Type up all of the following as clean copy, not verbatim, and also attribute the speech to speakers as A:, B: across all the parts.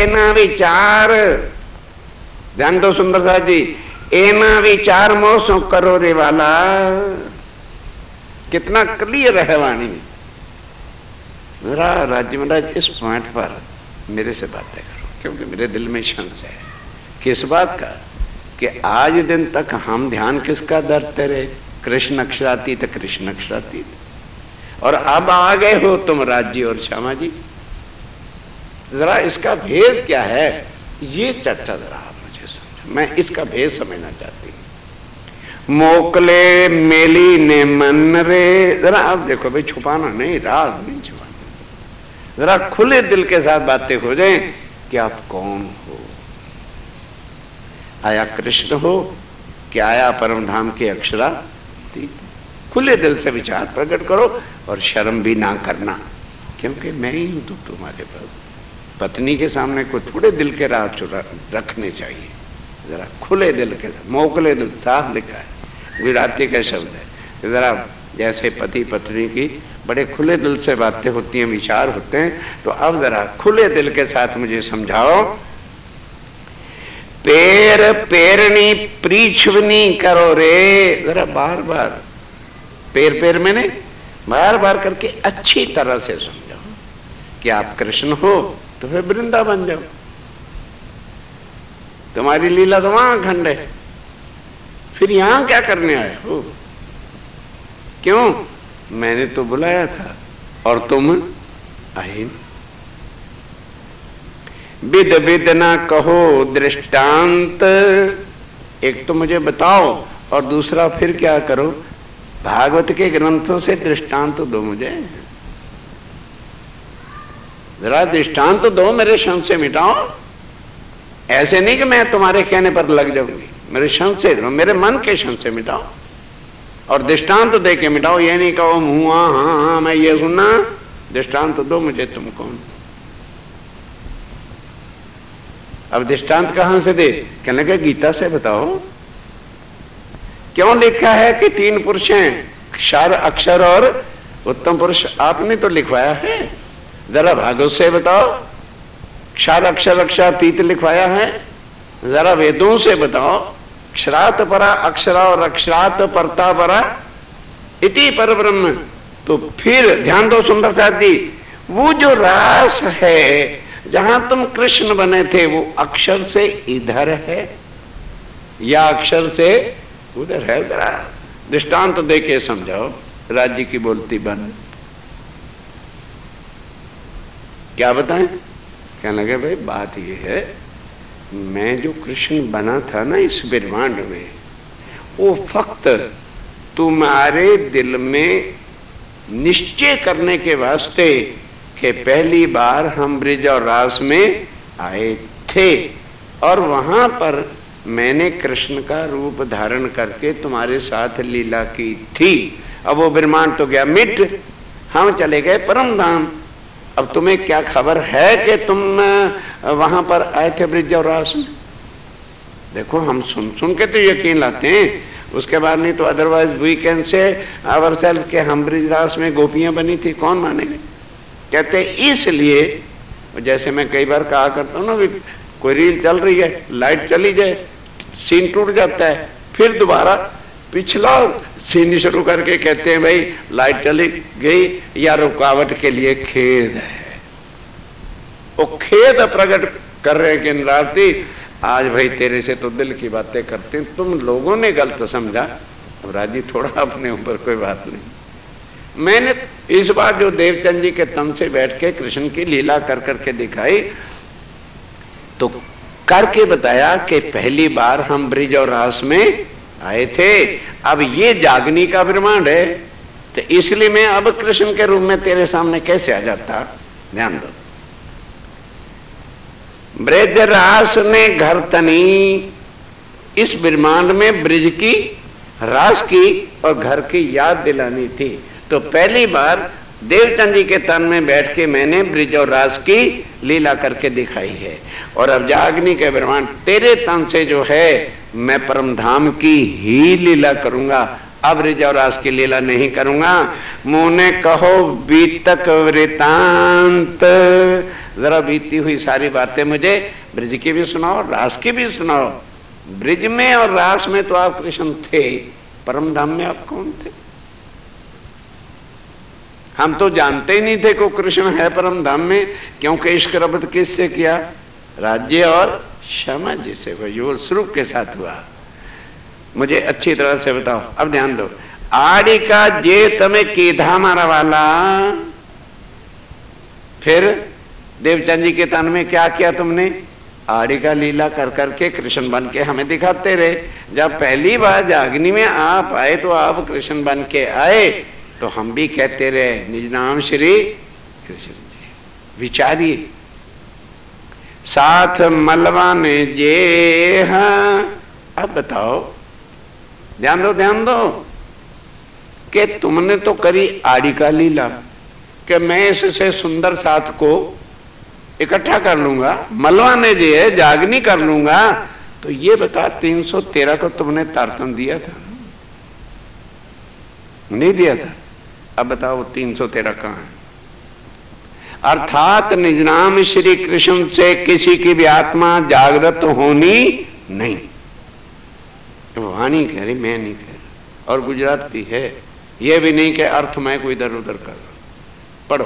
A: एना विचार, ध्यान दो सुंदरदास जी, एना विचार मोसो करो रे वाला। कितना क्लियर है वाणी में। जरा राज्य महाराज इस पॉइंट पर मेरे से बातें करो, क्योंकि मेरे दिल में संशय है। किस बात का? कि आज दिन तक हम ध्यान किसका धरते रहे? कृष्ण अक्षरातीत, कृष्ण अक्षरातीत। और अब आ गए हो तुम राज्य और श्यामा जी। जरा इसका भेद क्या है, ये चर्चा जरा आप मुझे समझो, मैं इसका भेद समझना चाहती हूं। मोकले मेली ने मन रे, जरा आप देखो भाई, छुपाना नहीं, राज नहीं छुपाना। जरा खुले दिल के साथ बातें हो जाए कि आप कौन हो, आया कृष्ण हो कि आया परम धाम के अक्षरातीत। खुले दिल से विचार प्रकट करो और शर्म भी ना करना, क्योंकि मैं ही हूं तो तुम्हारे पास। पत्नी के सामने कोई थोड़े दिल के राह रखने चाहिए, जरा खुले दिल के साथ। मोकले दिल साफ लिखा है, गुजराती का शब्द है। जरा जैसे पति पत्नी की बड़े खुले दिल से बातें होती हैं, विचार होते हैं, तो अब जरा खुले दिल के साथ मुझे समझाओ। पैर पैरनी प्रीछवनी करो रे, जरा बार बार पैर पैर मैंने बार बार करके अच्छी तरह से समझाओ कि आप कृष्ण हो तो फिर वृंदावन जाओ, तुम्हारी लीला तो वहां खंड है, फिर यहां क्या करने आए हो? क्यों? मैंने तो बुलाया था और तुम आए। विद विद ना कहो दृष्टांत, एक तो मुझे बताओ और दूसरा फिर क्या करो, भागवत के ग्रंथों से दृष्टांत दो मुझे। जरा दृष्टांत दो, मेरे संशय मिटाओ। ऐसे नहीं कि मैं तुम्हारे कहने पर लग जाऊंगी, मेरे संशय, मेरे मन के संशय मिटाओ और दृष्टांत दे के मिटाओ। ये नहीं कहो मुंह हाँ मैं ये सुना, दृष्टांत दो मुझे, तुम कौन? अब दृष्टांत कहां से दे? कहने का गीता से बताओ। क्यों लिखा है कि 3 पुरुष हैं, क्षार अक्षर और उत्तम पुरुष? आपने तो लिखवाया है। जरा भागवत से बताओ, क्षार अक्षर अक्षरातीत लिखवाया है। जरा वेदों से बताओ, क्षरात परा अक्षरा और अक्षरात परता परा इति पर ब्रह्म। तो फिर ध्यान दो सुंदर साथ जी, वो जो रास है जहां तुम कृष्ण बने थे, वो अक्षर से इधर है या अक्षर से उधर है? जरा दृष्टांत दे के समझाओ, राज्य की बोलती बन। क्या बताएं? कहने लगे भाई बात ये है, मैं जो कृष्ण बना था ना इस ब्रह्मांड में, वो फक्त तुम्हारे दिल में निश्चय करने के वास्ते कि पहली बार हम ब्रिज और रास में आए थे और वहां पर मैंने कृष्ण का रूप धारण करके तुम्हारे साथ लीला की थी। अब वो ब्रह्मांड तो गया मिट, हम चले गए परम धाम। अब तुम्हें क्या खबर है कि तुम वहां पर आए थे ब्रिज और रास में? देखो हम सुन सुन के तो यकीन लाते हैं, उसके बाद नहीं तो otherwise we can say our self के हम ब्रिज रास में गोपियां बनी थी, कौन मानेंगे? कहते इसलिए, जैसे मैं कई बार कहा करता हूं ना, कोई रील चल रही है, लाइट चली जाए, सीन टूट जाता है, फिर दोबारा पिछला सीन शुरू करके कहते हैं भाई लाइट चली गई या रुकावट के लिए खेद है। वो खेद प्रकट कर रहे हैं कि राती आज भाई तेरे से तो दिल की बातें करते हैं, तुम लोगों ने गलत समझा। अब राजी थोड़ा अपने ऊपर कोई बात नहीं। मैंने इस बार जो देवचंद जी के तन से बैठ के कृष्ण की लीला कर करके दिखाई, तो करके बताया कि पहली बार हम ब्रिज और रास में आए थे। अब ये जागनी का ब्रह्मांड है, तो इसलिए मैं अब कृष्ण के रूप में तेरे सामने कैसे आ जाता? ध्यान दो, ब्रज रास ने घर तनी, इस ब्रह्मांड में ब्रिज की, रास की और घर की याद दिलानी थी। तो पहली बार देवचंद जी के तन में बैठ के मैंने ब्रिज और रास की लीला करके दिखाई है। और अब जागनी के ब्रह्मांड तेरे तन से जो है मैं परम धाम की ही लीला करूंगा, अब ब्रिज और रास की लीला नहीं करूंगा। मुने कहो बीतक वृतांत, जरा बीती हुई सारी बातें मुझे ब्रज की भी सुनाओ, रास की भी सुनाओ। ब्रज में और रास में तो आप कृष्ण थे, परम धाम में आप कौन थे? हम तो जानते ही नहीं थे को कृष्ण है परम धाम में, क्योंकि इश्क रब्त किससे किया? राज्य और क्षमा जी से, वो स्वरूप के साथ हुआ। मुझे अच्छी तरह से बताओ, अब ध्यान दो। आड़ी का जे तमे कीधा मारा वाला, फिर देवचंद जी के तन में क्या किया तुमने? आड़ी का लीला कर करके कृष्ण बन के हमें दिखाते रहे। जब पहली बार जागनी में आप आए तो आप कृष्ण बन के आए, तो हम भी कहते रहे निज नाम श्री कृष्ण जी। विचारिए, साथ मलवा ने जे, हाँ अब बताओ, ध्यान दो ध्यान दो, कि तुमने तो करी आड़ी का लीला कि मैं इससे सुंदर साथ को इकट्ठा कर लूंगा, मलवा ने जे है जागनी कर लूंगा। तो ये बता 313 को तुमने तारतम दिया था? नहीं दिया था। अब बताओ 313 कहां है? अर्थात निज नाम श्री कृष्ण से किसी की भी आत्मा जागृत होनी नहीं। तो वाणी कह रही, मैं नहीं कह रही। और गुजरात की है, यह भी नहीं कि अर्थ मैं कोई इधर उधर कर रहा। पढ़ो,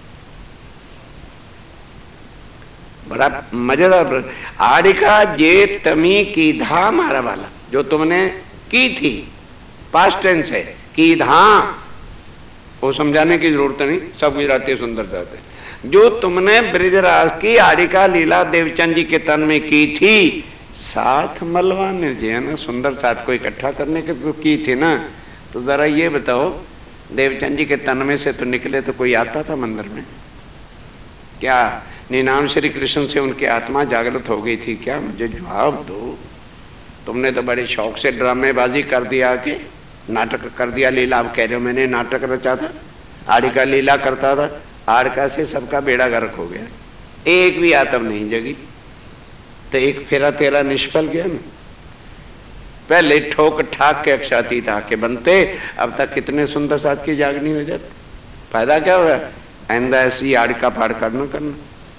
A: बड़ा मजेदार। आड़िका जे तमी की धा मारा वाला, जो तुमने की थी, पास्ट टेंस है, की धा, वो समझाने की जरूरत नहीं, सब गुजराती सुंदर जाते। जो तुमने ब्रजराज की आड़िका लीला देवचंद जी के तन में की थी, साथ मलवा निर्जय ना, सुंदर साथ को इकट्ठा करने के तो की थी ना। तो जरा ये बताओ, देवचंद जी के तन में से तो निकले तो कोई आता था मंदिर में? क्या निनाम श्री कृष्ण से उनकी आत्मा जागृत हो गई थी क्या? मुझे जवाब दो। तुमने तो बड़े शौक से ड्रामेबाजी कर दिया, कि नाटक कर दिया, लीला। आप कह रहे हो मैंने नाटक रचा था, आड़िका लीला करता था, आड़का से सबका बेड़ा गर्क हो गया, एक भी आत्म नहीं जगी, तो एक फेरा तेरा निष्फल गया ना। पहले ठोक ठाक के अक्षातीत आके बनते, अब तक कितने सुंदर साथ की जागनी हो जाती। फायदा क्या हुआ? आइंदा ऐसी आड़का फाड़का न करना,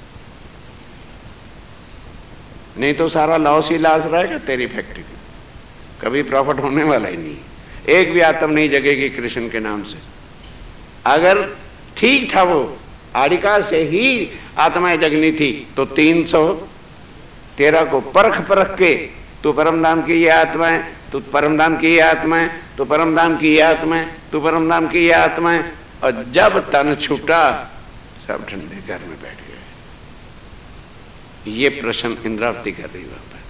A: नहीं तो सारा लॉस ही लॉस रहेगा तेरी फैक्ट्री में, कभी प्रॉफिट होने वाला ही नहीं। एक भी आत्म नहीं जगेगी कृष्ण के नाम से। अगर ठीक था वो आड़िका से ही आत्माएं जगनी थी, तो 313 को परख परख के, तू परमधाम की ये आत्माएं, तू परमधाम की ये आत्माएं, तू परमधाम की ये आत्माएं, तू परमधाम की ये आत्माएं, और जब तन छूटा सब ठंडे घर में बैठ गए। ये प्रश्न इंद्रावती कर रही बात है।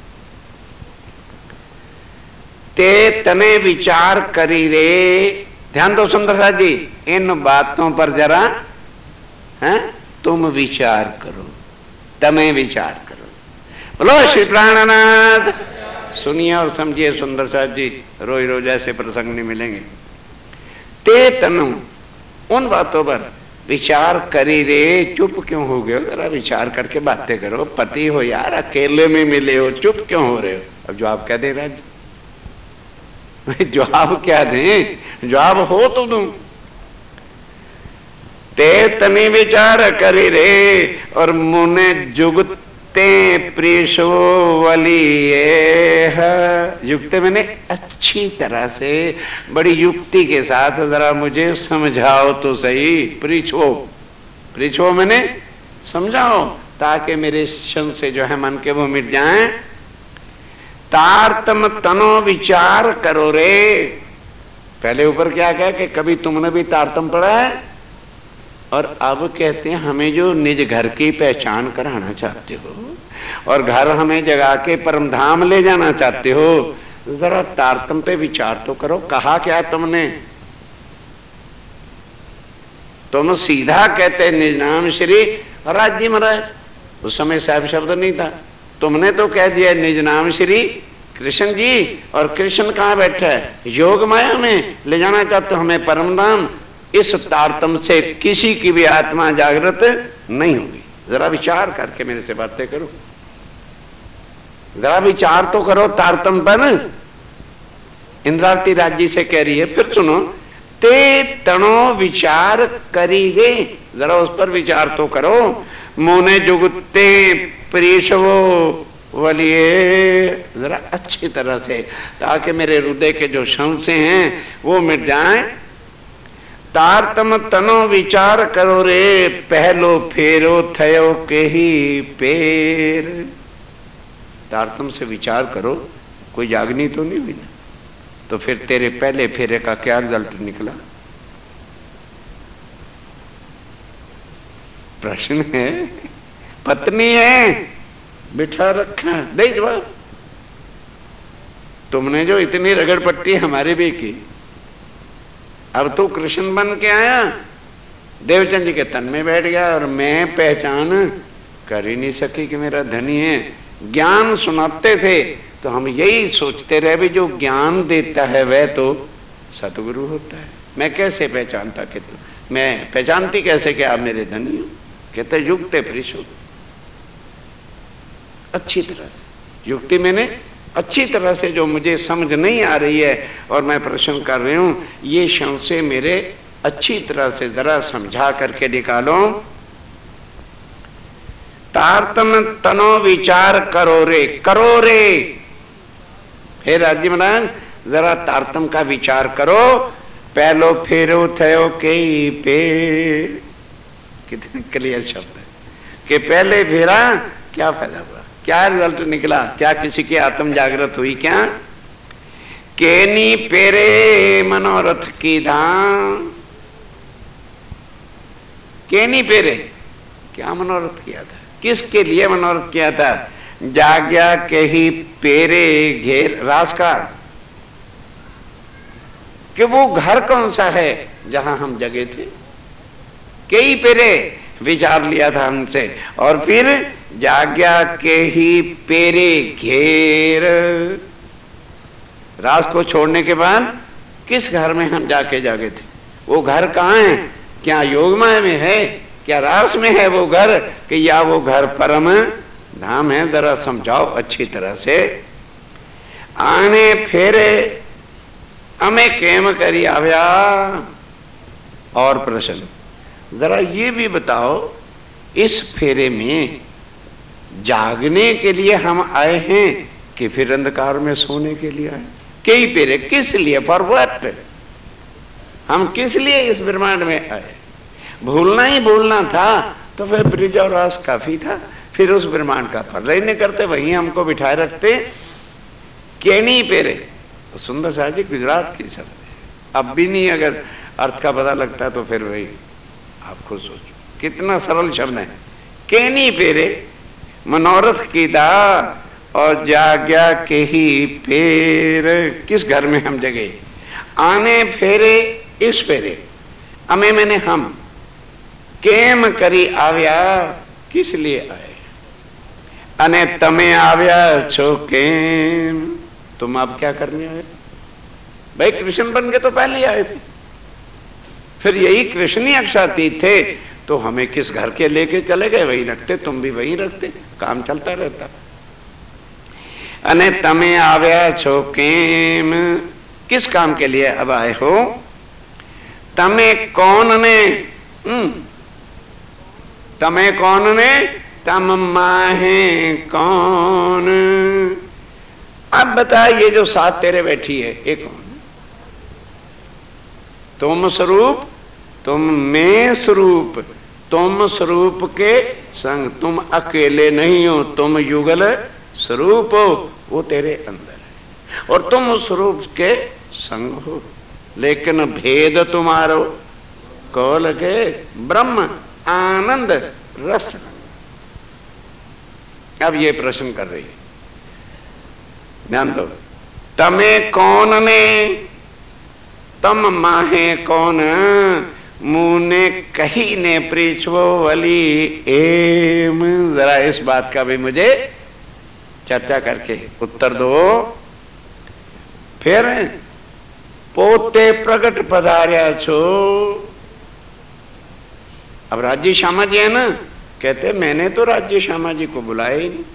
A: ते तने विचार करी रे, ध्यान दो सुंदर साथ जी, इन बातों पर जरा हैं तुम विचार करो, तमें विचार करो। बोलो श्री प्राणनाथ। सुनिए और समझिए सुंदर साथ जी, रोज रोज ऐसे प्रसंग नहीं मिलेंगे। ते तनु, उन बातों पर विचार करी रे, चुप क्यों हो गए हो? जरा विचार करके बातें करो। पति हो यार, अकेले में मिले हो, चुप क्यों हो रहे हो? अब जवाब क्या दे रहा? जवाब क्या दें? जवाब हो तो तुम। ते तनी विचार करी रे, और मुने जुगते प्रीशो वली युक्ति मैंने अच्छी तरह से, बड़ी युक्ति के साथ जरा मुझे समझाओ तो सही। प्रीछो, प्रीछो मैंने समझाओ, ताकि मेरे शन से जो है मन के वो मिट जाएं। तारतम तनो विचार करो रे। पहले ऊपर क्या कहा कि कभी तुमने भी तारतम पढ़ा है, और अब कहते हैं हमें जो निज घर की पहचान कराना चाहते हो और घर हमें जगा के परमधाम ले जाना चाहते हो, जरा तारतम पे विचार तो करो। कहा क्या तुमने? तुम सीधा कहते निज नाम श्री राज्य महाराज, उस समय साहब शब्द नहीं था। तुमने तो कह दिया निज नाम श्री कृष्ण जी, और कृष्ण कहाँ बैठा है? योग माया में ले जाना चाहते हो हमें परमधाम। इस तारतम से किसी की भी आत्मा जागृत नहीं होगी। जरा विचार करके मेरे से बातें करो, जरा विचार तो करो तारतम पर। इंद्रावती राज्य से कह रही है, फिर सुनो, ते तणो विचार करी गे, जरा उस पर विचार तो करो। मुने जुगते प्रीशवो वलिए, जरा अच्छी तरह से, ताकि मेरे हृदय के जो संशय हैं वो मिट जाएं। तारतम तनो विचार करो रे, पहलो फेरो थयो के ही पेर। तारतम से विचार करो, कोई जागनी तो नहीं हुई ना, तो फिर तेरे पहले फेरे का क्या रिजल्ट निकला? प्रश्न है, पत्नी है, बिठा रखा, दे जवाब। तुमने जो इतनी रगड़ पट्टी हमारे भी की, अब तू कृष्ण बन के आया, देवचंद जी के तन में बैठ गया, और मैं पहचान कर ही नहीं सकी कि मेरा धनी है। ज्ञान सुनाते थे तो हम यही सोचते रहे भी जो ज्ञान देता है वह तो सतगुरु होता है। मैं कैसे पहचानता कि मैं पहचानती कैसे कि आप मेरे धनी हो? कहते युक्ते प्रीशो, अच्छी तरह से युक्ति मैंने अच्छी तरह से, जो मुझे समझ नहीं आ रही है और मैं प्रश्न कर रही हूं, ये संशय मेरे अच्छी तरह से जरा समझा करके निकालो। तारतम तनो विचार करो रे, करो रे। हे राज्य महाराज, जरा तारतम का विचार करो। पहलो फेरो थयो के पेड़, कितने क्लियर शब्द है कि पहले फेरा क्या फायदा हुआ, क्या रिजल्ट निकला, क्या किसी की आत्म जागृत हुई? क्या केनी पेरे मनोरथ की धाम, केनी पेरे, क्या मनोरथ किया था, किसके लिए मनोरथ किया था? जाग्या के ही पेरे घेर, रास का कि वो घर कौन सा है जहां हम जगे थे, कई पेरे विचार लिया था हमसे, और फिर जाग्या के ही पेरे घेर, रास को छोड़ने के बाद किस घर में हम जाके जागे थे? वो घर कहाँ है? क्या योगमाया में है, क्या रास में है वो घर, कि या वो घर परम धाम है? जरा समझाओ अच्छी तरह से। आने फेरे अमे केम करी आव्या। और प्रश्न, जरा ये भी बताओ, इस फेरे में जागने के लिए हम आए हैं कि फिर अंधकार में सोने के लिए आए? कई फेरे किस लिए, फॉर व्हाट? हम किस लिए इस ब्रह्मांड में आए? भूलना ही भूलना था तो फिर ब्रिज और रास काफी था, फिर उस ब्रह्मांड का फर्ज नहीं करते, वहीं हमको बिठाए रखते। केनी पेरे, तो सुंदर शाह जी गुजरात की शब्द है, अब भी नहीं अगर अर्थ का पता लगता तो फिर वही आप खुद सोचो, कितना सरल शब्द है। केनी पेरे मनोरथ की दा, और जाग्या के ही पेर, किस घर में हम जगे? आने फेरे इस फेरे, अमे मैंने हम, केम करी आव्या, किस लिए आए? अने तमे आव्या छो केम, तुम अब क्या करने आए? भाई कृष्ण बन के तो पहले आए थे, फिर यही कृष्ण ही अक्षातीत थे, तो हमें किस घर के लेके चले गए? वही रखते, तुम भी वही रखते, काम चलता रहता। अने तमे आव्या छो केम, किस काम के लिए अब आए हो? तमे कौन ने, तमे कौन ने, तम माहे कौन। अब बता, ये जो साथ तेरे बैठी है ये कौन? तुम स्वरूप, तुम में स्वरूप, तुम स्वरूप के संग, तुम अकेले नहीं हो, तुम युगल स्वरूप हो, वो तेरे अंदर है, और तुम उस स्वरूप के संग हो, लेकिन भेद तुम्हारो को लगे ब्रह्म आनंद रस। अब ये प्रश्न कर रही है, ध्यान दो। तमे कौन ने, तम माहे कौन, मुने कही ने पृछवो वली एम। जरा इस बात का भी मुझे चर्चा करके उत्तर दो। फिर पोते प्रकट पधार्या छो। अब राज्य श्यामा जी है ना, कहते मैंने तो राज्य श्यामा जी को बुलाया ही नहीं,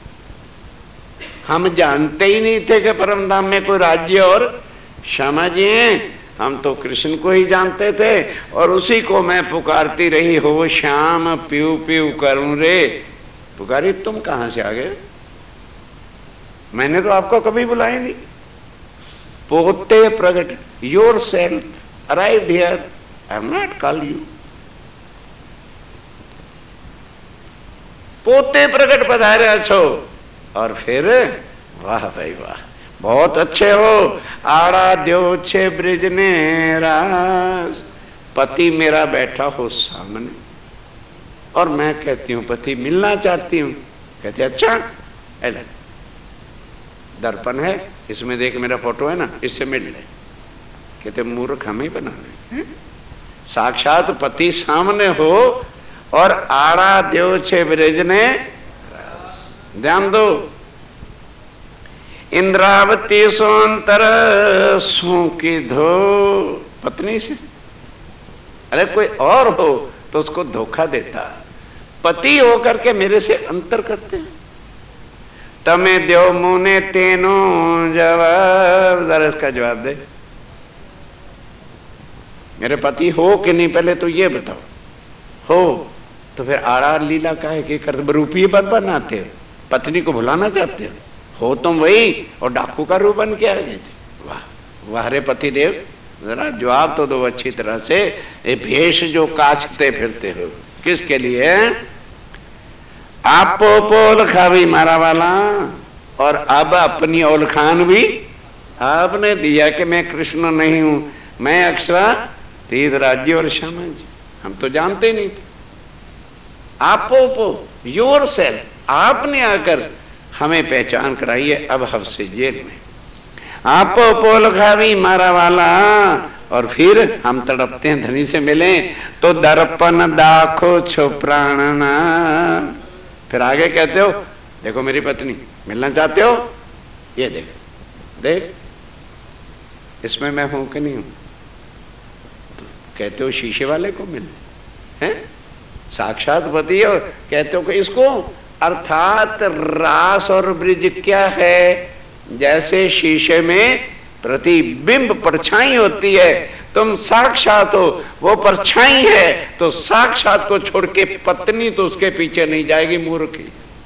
A: हम जानते ही नहीं थे कि परमधाम में कोई राज्य और श्यामा जी हैं, हम तो कृष्ण को ही जानते थे और उसी को मैं पुकारती रही, हो श्याम पीऊ पीऊ करूं रे। पुकारी तुम कहां से आ गए? मैंने तो आपको कभी बुलाया नहीं। पोते प्रगट, yourself arrived here, I have not called you. पोते प्रगट पधारे छो। और फिर वाह भाई वाह, बहुत अच्छे हो। आड़ा द्यो छे ब्रिज ने रास, पति मेरा बैठा हो सामने और मैं कहती हूं पति मिलना चाहती हूं। कहते अच्छा ऐसा दर्पण है, इसमें देख मेरा फोटो है ना, इससे मिल ले। कहते मूर्ख हमें बनाने, साक्षात पति सामने हो और आड़ा देव छे ब्रिज ने। ध्यान दो, इंद्रावती सोंतर सू की धो पत्नी से। अरे कोई और हो तो उसको धोखा देता, पति होकर के मेरे से अंतर करते हैं। तमे देव मुने तेनो जवाब, जरा इसका जवाब दे। मेरे पति हो कि नहीं पहले तो ये बताओ। हो तो फिर आड़ा लीला का है कि कर रूपी बन बनाते हो, पत्नी को भुलाना चाहते हो तुम वही और डाकू का रूप बन के आ गए थे। वाह वाह रे पति देव, जरा जवाब तो दो अच्छी तरह से। ये भेष जो काचते फिरते हो किसके लिए? आपो पोल खावी मारा वाला, और अब अपनी ओलखान भी आपने दिया कि मैं कृष्ण नहीं हूं, मैं अक्षरा तीर्थ राज्य और श्यामा जी। हम तो जानते ही नहीं थे। आपो पो योर सेल्फ, आपने आकर हमें पहचान कराई है अब हफ्से जेल में। आपो पोल खावी मारा वाला, और फिर हम तड़पते हैं धनी से मिले तो दर्पण दाखो छो प्राणना। फिर आगे कहते हो देखो मेरी पत्नी, मिलना चाहते हो, ये देख देख इसमें मैं हूं कि नहीं हूं। तो कहते हो शीशे वाले को मिल है साक्षात पति, और कहते हो कि इसको, अर्थात रास और ब्रिज क्या है? जैसे शीशे में प्रतिबिंब परछाई होती है, तुम साक्षात हो, वो परछाई है, तो साक्षात को छोड़ के पत्नी तो उसके पीछे नहीं जाएगी मूर्खी।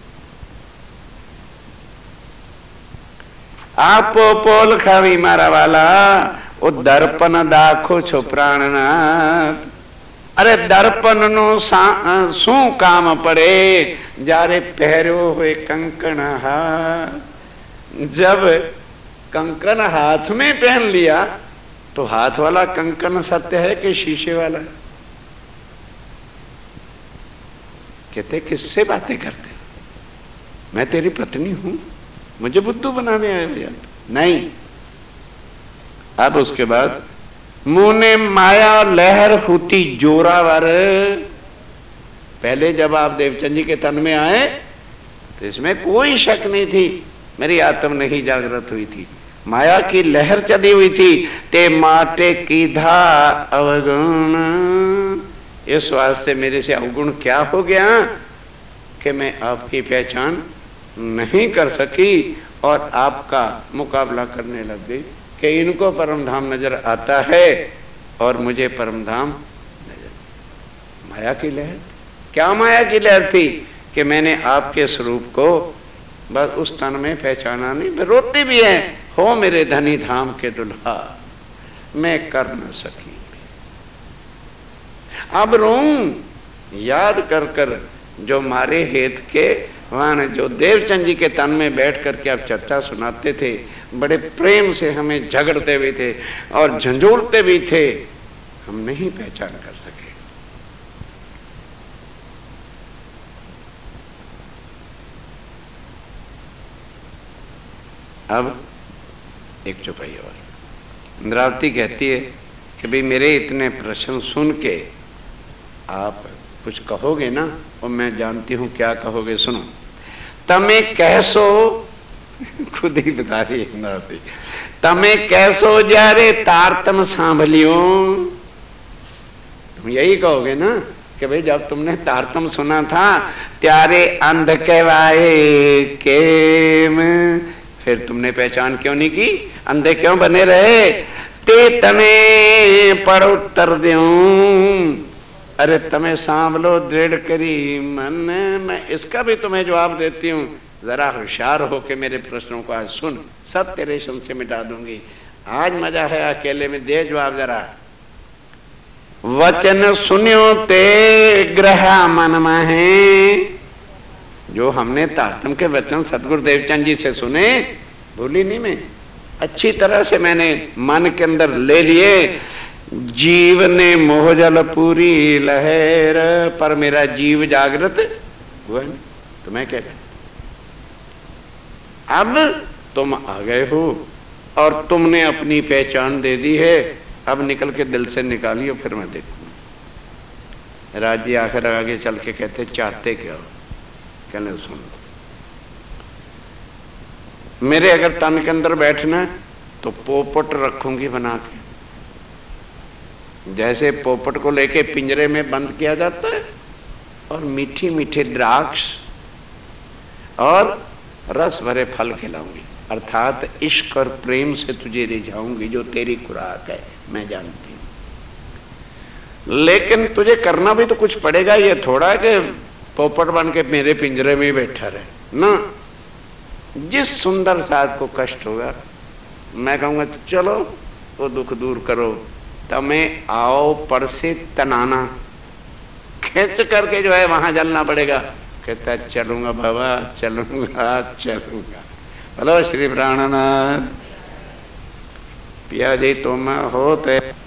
A: आपो पोल खावी मारा वाला, वो दर्पण दाखो छो प्राणनाथ। अरे दर्पण नो शू काम पड़े, जारे पहरो हुए कंकण हाथ। जब कंकण हाथ में पहन लिया तो हाथ वाला कंकण सत्य है कि शीशे वाला? कहते किससे बातें करते? मैं तेरी पत्नी हूं, मुझे बुद्धू बनाने आए भैया? नहीं। अब उसके बाद मुने माया लहर होती जोरावर। पहले जब आप देवचंद जी के तन में आए तो इसमें कोई शक नहीं थी, मेरी आत्म नहीं जागृत हुई थी, माया की लहर चली हुई थी। ते माटे की धा अवगुण, इस वास्ते मेरे से अवगुण क्या हो गया कि मैं आपकी पहचान नहीं कर सकी और आपका मुकाबला करने लग गई कि इनको परमधाम नजर आता है और मुझे परमधाम नजर। माया की लहर, क्या माया की लहर थी कि मैंने आपके स्वरूप को बस उस तन में पहचाना नहीं। मैं रोती भी है, हो मेरे धनी धाम के दुल्हा, मैं कर न सकी। अब रोऊं याद कर कर जो मारे हेत के वहां, जो देवचंद जी के तन में बैठ करके आप चर्चा सुनाते थे, बड़े प्रेम से हमें झगड़ते भी थे और झंझोड़ते भी थे, हम नहीं पहचान कर सके। अब एक चौपाई और इंद्रावती कहती है कि भाई मेरे इतने प्रश्न सुन के आप कुछ कहोगे ना, और मैं जानती हूं क्या कहोगे, सुनो। तमे कैसो, खुद ही बता रही है इंद्रावती, तमे कैसो जारे तारतम सांभलियो। तुम यही कहोगे ना कि भाई जब तुमने तारतम सुना था त्यारे अंध कहवाए के, फिर तुमने पहचान क्यों नहीं की, अंधे क्यों बने रहे? ते तने पर उत्तर दूं, अरे तमें सांभलो दृढ़ करी मन। मैं इसका भी तुम्हें जवाब देती हूं, जरा होशियार हो के मेरे प्रश्नों को आज सुन, सब तेरे सुन से मिटा दूंगी। आज मजा है अकेले में, दे जवाब जरा। वचन सुनियो ते ग्रह मन में, जो हमने तारतम के वचन सतगुरु देवचंद जी से सुने, भूली नहीं मैं, अच्छी तरह से मैंने मन के अंदर ले लिए। जीव ने मोहजल पूरी लहर, पर मेरा जीव जागृत हुआ नहीं। तो मैं क्या कहता, अब तुम आ गए हो और तुमने अपनी पहचान दे दी है, अब निकल के दिल से निकालियो, फिर मैं देखूं। राजी आखिर आगे चल के कहते चाहते क्या हो? कहने सुन, मेरे अगर तन के अंदर बैठना है तो पोपट रखूंगी बना के, जैसे पोपट को लेके पिंजरे में बंद किया जाता है और मीठी मीठे द्राक्ष और रस भरे फल खिलाऊंगी, अर्थात इश्क और प्रेम से तुझे रिझाऊंगी, जो तेरी खुराक है मैं जानती हूं। लेकिन तुझे करना भी तो कुछ पड़ेगा, ये थोड़ा कि पोपट बन के मेरे पिंजरे में ही बैठा रहे ना। जिस सुंदर साथ को कष्ट होगा, मैं कहूंगा चलो वो दुख दूर करो, तमें आओ पर से तनाना, खींच करके जो है वहां जलना पड़ेगा। कहता है चलूंगा बाबा, चलूंगा चलूंगा। बोलो श्री प्राणनाथ। पिया जी तुम होते